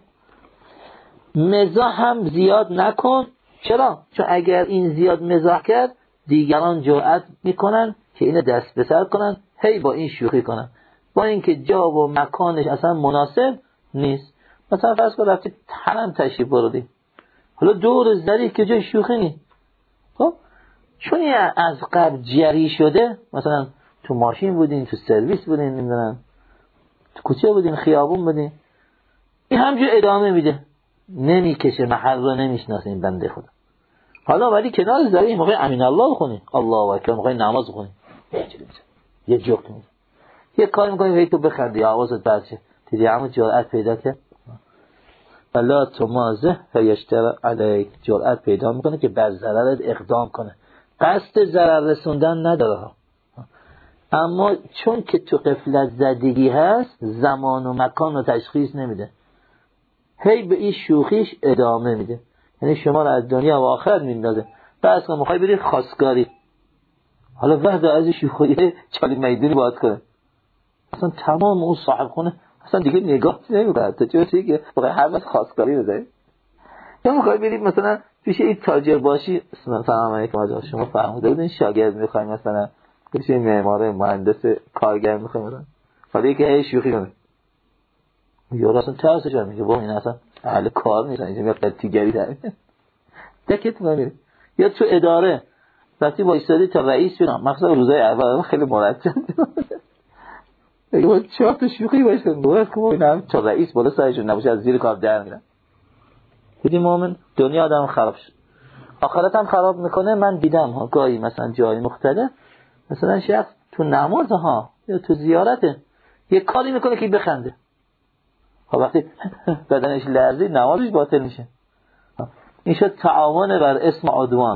[SPEAKER 1] مزاح هم زیاد نکن. چرا؟ چون اگر این زیاد مزاح کرد دیگران جرأت میکنن که اینو دست به سر کنن، هی با این شوخی کنن، با اینکه جا و مکانش اصلا مناسب نیست. مثلا فرض کن رفتی حرم تشریف بردی، حالا دور ظریف که جای شوخی نیست، خب چون از قبل جری شده، مثلا تو ماشین بودین، تو سرویس بودین، نمیدونم تو کوچه بودین، خیابون بودین، این همجور ادامه میده، نمیکشه، محل رو نمیشناسه این بنده خدا. حالا ولی کنارش داره این موقع امین الله بخونی، الله اکبر، موقع نماز بخونی، یه جوک میده، یه کاری میکنی هی تو بخندی، آوازت بچه دیدی، همون جرأت پیدا کرد. ولا تمازه فیشتر علیک، جرأت پیدا میکنه که بر ضررت اقدام کنه، قصد ضرر رسوندن نداره، اما چون که تو غفلت زدگی هست زمان و مکان و تشخیص نمیده، هی به این شوخیش ادامه میده، یعنی شما رو از دنیا و آخرت میندازه. بعد که میخوای بری خواستگاری، حالا وقت از این شوخی چالی میدونی باید کنه، اصلا تمام اون صاحب خونه اصلا دیگه نگاه نمیکنه تو چه که بخوای هر وقت خواستگاری بزنی. یا میخوای برید مثلا پیش این تاجر باشی، سلام علیکم آقا شما فرموده بودین شاگرد میخوایم مثلا پیش معمار مهندس کارگر میخوایم مثلا، حالا یکی هی شوخی کنه، یارو اصلا ترسش میگه با این اصلا اهل کار نیست، اینجا میاد قطیگری داره دکت نمیره. یا تو اداره وقتی با ایستادی تا رئیس شدم، مثلا روزای اول خیلی مرتب اگه چهار تا شوخی باشه باید که اینا تا رئیس بالا سرشون نباشه از زیر کار در میرن. دیدی مومن دنیا آدم خراب شد، آخرت هم خراب میکنه. من دیدم ها گاهی مثلا جای مختلف، مثلا شخص تو نماز ها یا تو زیارته یه کاری میکنه که بخنده، ها وقتی بدنش لرزید نمازش باطل میشه. این شد تعاون بر اسم عدوان،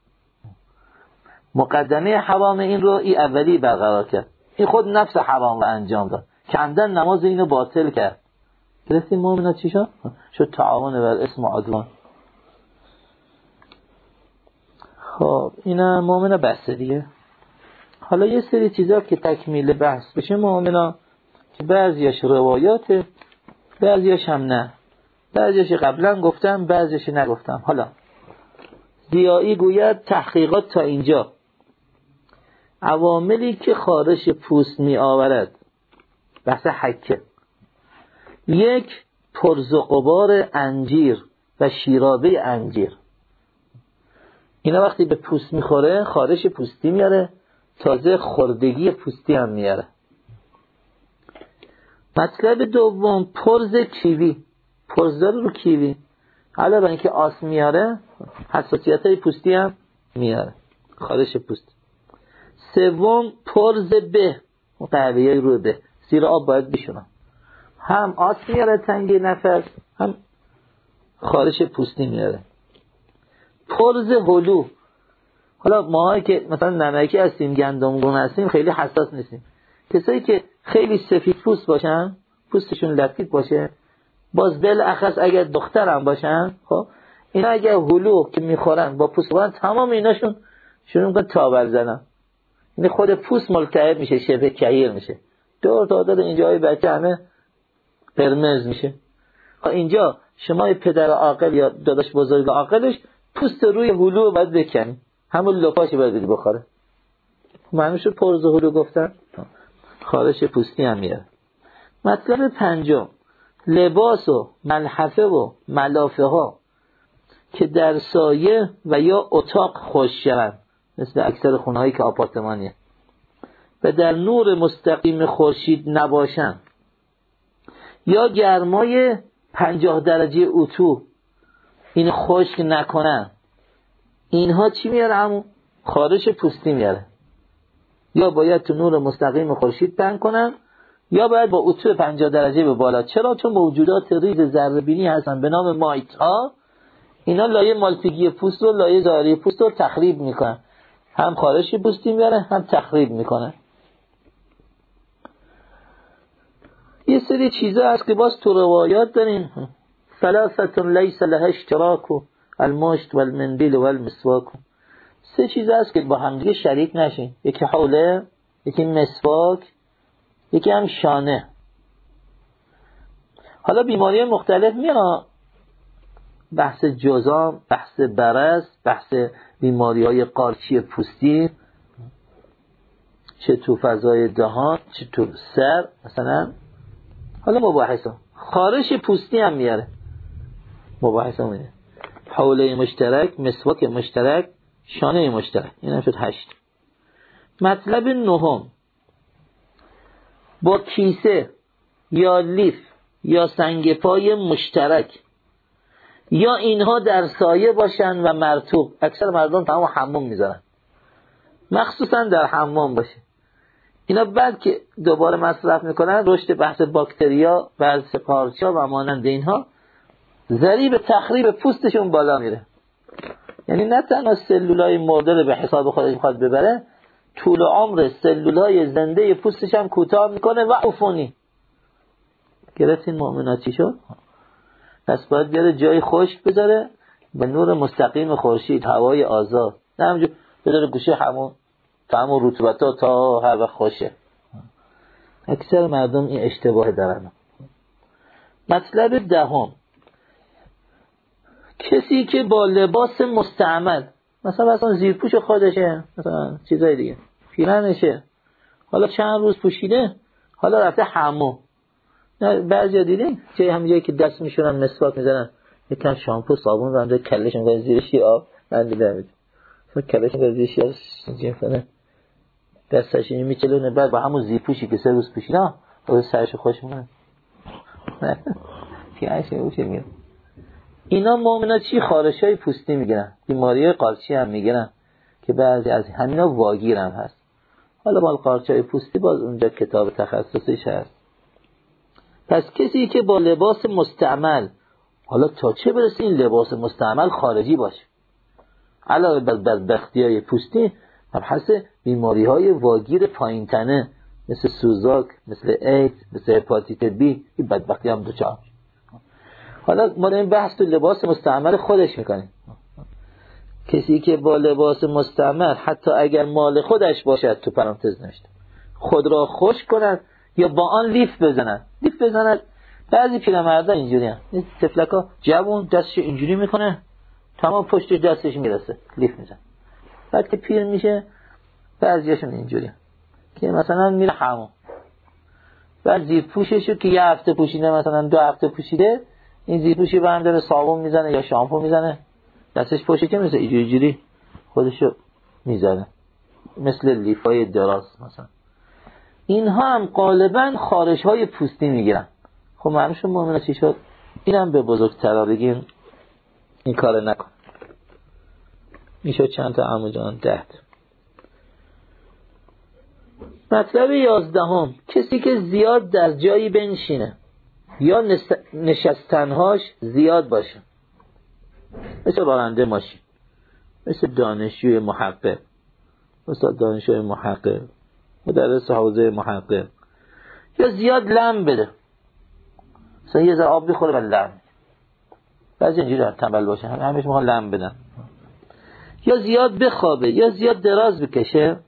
[SPEAKER 1] مقدمه حرام این رو ای اولی برقرار کرد، این خود نفس حرام رو انجام داد، کندن نماز اینو باطل کرد. گرفتیم مومنات چی شد؟ شد تعاون بر اسم عدوان. خب اینا مومنه بسته دیگه. حالا یه سری چیزا که تکمیل بحث بشه مومنا، که بعضیش روایاته بعضیش هم نه، بعضیش قبلا گفتم بعضیش نگفتم. حالا ضیایی گوید تحقیقات تا اینجا عواملی که خارش پوست می آورد، بحث حکه، یک پرز و غبار انجیر و شیرابه انجیر، اینا وقتی به پوست میخوره خارش پوستی میاره، تازه خوردگی پوستی هم میاره. مطلب دوم پرز کیوی، پرز داره رو کیوی، علاوه بر اینکه آس میاره حساسیت های پوستی هم میاره، خارش پوست. سوم پرز به، قهوه‌ای رو به زیر آب باید بشونم، هم آس میاره تنگی نفس، هم خارش پوستی میاره. پرز هلو، حالا ماهایی که مثلا نمکی هستیم گندمگون هستیم خیلی حساس نیستیم، کسایی که خیلی سفید پوست باشن پوستشون لطیف باشه، باز بالاخص اگر دخترم باشن، خب اینا اگر هلو که میخورن با پوست باشن تمام ایناشون شروع میکنن تاول زدن، این خود پوست ملتهب میشه، شبه کهیر میشه، دور تا دور اینجای بچه همه قرمز میشه. اینجا شما پدر عاقل یا داداش بزرگ عاقلش پوست روی هلو باید بکنی، همون لپاش باید بخوره. معنیش رو پرز هلو گفتن، خارش پوستی هم میاره. مطلب پنجم لباس و ملحفه و ملافه ها که در سایه و یا اتاق خوش شوند، مثل اکثر خونه هایی که آپارتمانیه، و در نور مستقیم خورشید نباشن، یا گرمای 50 درجه اتو این خشک نکنن، اینها چی میاره؟ همون خارش پوستی میاره. یا باید تو نور مستقیم خورشید پهن کنن، یا باید با اتو 50 درجه به بالا. چرا؟ چون موجودات ریز ذره بینی هستن به نام مایت ها، اینا لایه مالتگی پوست و لایه ظاهری پوست رو تخریب میکنن، هم خارش پوستی میاره هم تخریب میکنه. یه سری چیزا هست که باز تو روایات داریم، ثلاثه لیس لها اشتراک، المشط والمندیل والمسواک. سه چیز هست که با همدیگه شریک نشین، یکی حوله، یکی مسواک، یکی هم شانه. حالا بیماری مختلف میاد، بحث جزام، بحث برس، بحث بیماری های قارچی پوستی، چه تو فضای دهان چه تو سر مثلا. حالا مباحثم خارش پوستی هم میاره، مباحثم اینه، حوله مشترک، مسواک مشترک، شانه مشترک. این هم شد 8. مطلب نهم با کیسه یا لیف یا سنگ پای مشترک، یا اینها در سایه باشن و مرطوب. اکثر مردم تمام حموم میذارن، مخصوصا در حمام باشه. اینا بعد که دوباره مصرف میکنن رشد بحث باکتریا و قارچ‌ها و مانند اینها ضریب تخریب پوستشون بالا میره. یعنی نه تنها سلولای مرده رو به حساب خودش میخواد ببره، طول عمر سلولای زنده پوستش هم کوتاه میکنه و عفونی. گرفتین مؤمنات چی شد؟ پس باید بیاره جای خشک بذاره به نور مستقیم خورشید، هوای آزاد، نه همینجور بذاره گوشه همون رطوبت‌ها تا هر وقت خوشه. اکثر مردم این اشتباه دارن. مطلب دهم، کسی که با لباس مستعمل، مثلا زیرپوش خودشه، مثلا چیزای دیگه، پیرنشه، حالا چند روز پوشیده، حالا رفته حموم. بعضیا دیدین چه همینجایی که دست میشونن مسواک میزنن یکم شامپو صابون رو اونجا کلش میکنن زیرش آب، من دیدم کلش میکنن زیرش آب جنفنه دستش این میچلونه، بعد با همون زیرپوشی که 3 روز پوشیده خود سرش خوش میکنه. پیرنشه اوشه میگن. اینا مؤمنا چی؟ خارشای پوستی میگیرن، بیماریای قارچی هم میگیرن که بعضی از همینا واگیر هم هست. حالا مال قارچای پوستی باز اونجا کتاب تخصصیش هست. پس کسی که با لباس مستعمل، حالا تا چه برسه این لباس مستعمل خارجی باشه، علاوه بر بدبختی‌های پوستی مبحث بیماری‌های واگیر پایین تنه مثل سوزاک، مثل ایدز، مثل هپاتیت بی، این بدبختی هم دوچار. حالا ما این بحث تو لباس مستعمل خودش میکنیم. کسی که با لباس مستعمل حتی اگر مال خودش باشد، تو پرانتز نوشته، خود را خشک کنند یا با آن لیف بزنند. بعضی پیرمردا اینجوری هستن، این تفلکا جوون دستش اینجوری میکنه تمام پشتش دستش میرسه، لیف میزنه. بعد که پیر میشه بعضیاشون اینجوری که مثلا میره حموم، بعد زیرپوششو که 1 هفته پوشیده، مثلا 2 هفته پوشیده، این زیرپوشی برام داره صابون میزنه یا شامپو میزنه، دستش پشت که مثل اینجوری خودشو میزنه مثل لیفای دراز مثلا. اینها هم غالبا خارش‌های پوستی میگیرن. خب معلوم شد مؤمنا چی شد؟ اینم به بزرگترا بگیم این کار نکن. میشد چند تا عمو جان 10. مطلب 11، کسی که زیاد در جایی بنشینه یا نشستنهاش زیاد باشه، مثل راننده ماشین، مثل دانشجوی محقق، مدرس حوزه محقق، یا زیاد لم بده، مثلا یه ذره آب بخوره و لم. بعضی اینجوری تنبل باشه همش میخوان لم بدن. یا زیاد بخوابه یا زیاد دراز بکشه،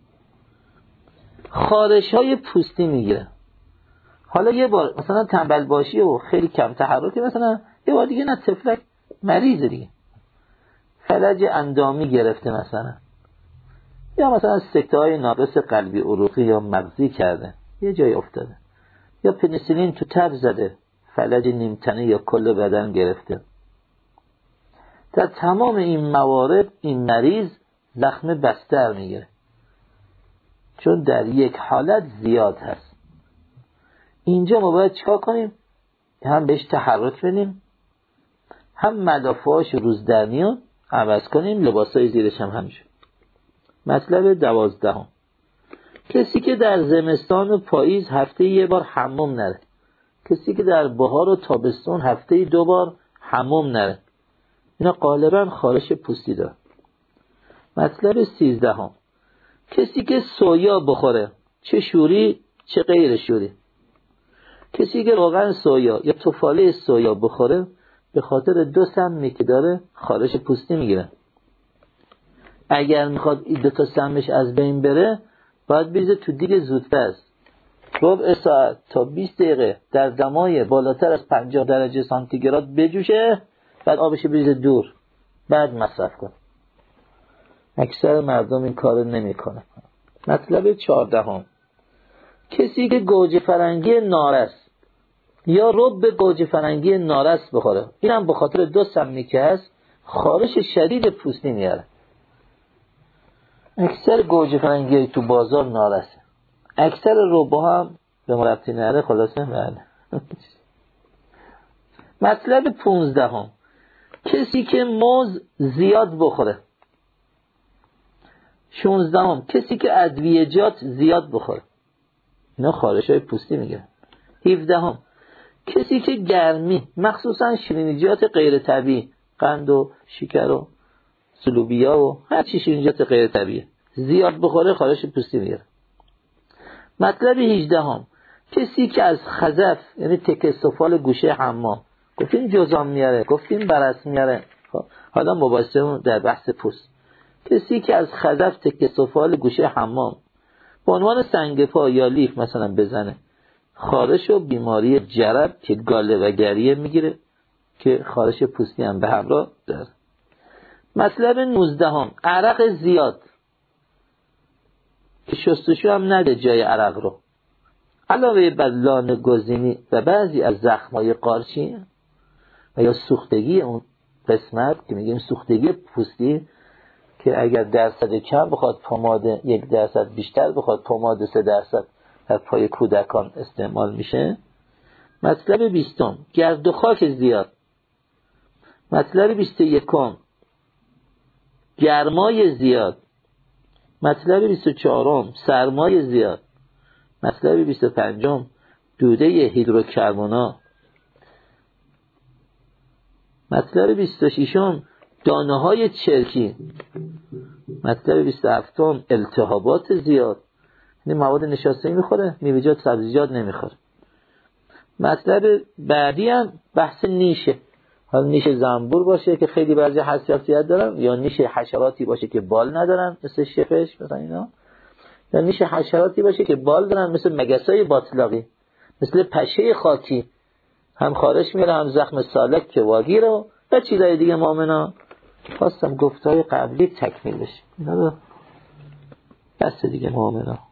[SPEAKER 1] خارش‌های پوستی میگیره. حالا یه بار مثلا تنبل باشی و خیلی کم تحرکی، مثلا یه بار دیگه نه تفلک مریضه دیگه، فلج اندامی گرفته مثلا، یا مثلا سکته‌های ناقص قلبی عروقی یا مغزی کرده، یه جای افتاده، یا پنیسیلین تو تب زده، فلج نیمتنه یا کل بدن گرفته. در تمام این موارد این مریض زخم بستر میگیره، چون در یک حالت زیاد هست. اینجا ما باید چیکار کنیم؟ هم بهش تحرک بدیم، هم مدافعاش روز در میون عوض کنیم، لباسای زیرش هم همشه. مطلب 12، کسی که در زمستان و پاییز هفته 1 بار حموم نره، کسی که در بهار و تابستان هفته 2 بار حموم نره، اینا غالبا خارش پوستی داره. مطلب 13، کسی که سویا بخوره، چه شوری چه غیر شوری، کسی که روغن سویا یا تفاله سویا بخوره به خاطر 2 سمی که داره خارش پوستی میگیره. اگر میخواد این 2 تا سمش از بین بره باید بریزه تو دیگ زودپز، ربع ساعت تا 20 دقیقه در دمای بالاتر از 50 درجه سانتیگراد بجوشه، بعد آبش بریزه دور، بعد مصرف کن. اکثر مردم این کار نمیکنه. مطلب 14، کسی که گوجه فرنگی نارس یا رب گوجه فرنگی نارس بخوره، اینم به خاطر 2 سمی که هست خارش شدید پوستی میاره. اکثر گوجه فرنگی تو بازار نارسه، اکثر ربا هم به مربطی نره. خلاصه بله مطلب 15 کسی که موز زیاد بخوره. 16 کسی که ادویجات زیاد بخوره. اینا خارش‌های پوستی میگه. 17 کسی که گرمی مخصوصا شیرینیجات غیر طبیعی، قند و شکر و سلوبیا و هر چی شیرینیجات غیر طبیعی زیاد بخوره خارش پوستی میگیره. مطلب 18 کسی که از خزف یعنی تکه سفال گوشه حمام، گفتیم جزام میاره، گفتیم برس میاره، حالا مباحثه در بحث پوست. کسی که از خزف تکه سفال گوشه حمام به عنوان سنگ پا یا لیف مثلا بزنه، خارش و بیماری جرب که گاله و گریه میگیره که خارش پوستی هم به همراه داره. مطلب 19 عرق زیاد که شستشو هم نده جای عرق رو، علاوه بر لانه گزینی و بعضی از زخمای قارچی و یا سوختگی اون قسمت که میگیم سوختگی پوستی که اگر درصد کم بخواد پماد 1% بیشتر بخواد پماد 3% در پای کودکان استعمال میشه. مطلب 20 گرد و خاک زیاد. مطلب 21 گرمای زیاد. مطلب 24 سرمای زیاد. مطلب 25 دوده هیدروکربونا. مطلب 26 دانه های چرکی. مطلب 27 التهابات زیاد، یعنی مواد نشاسته‌ای میخوره، میوه‌جات سبزیجات نمیخوره. مطلب بعدی هم بحث نیشه، حالا نیش زنبور باشه که خیلی بعضی حساسیت دارن، یا نیش حشراتی باشه که بال ندارن مثل شپش مثلا اینا، یا نیش حشراتی باشه که بال دارن مثل مگسای باطلاقی، مثل پشه خاکی، هم خارش میره هم زخم سالک که واگیره و چیزای دیگه. مؤمنا خواستم گفتهای قبلی تکمیل بشه، اینا رو بس دیگه مؤمنا.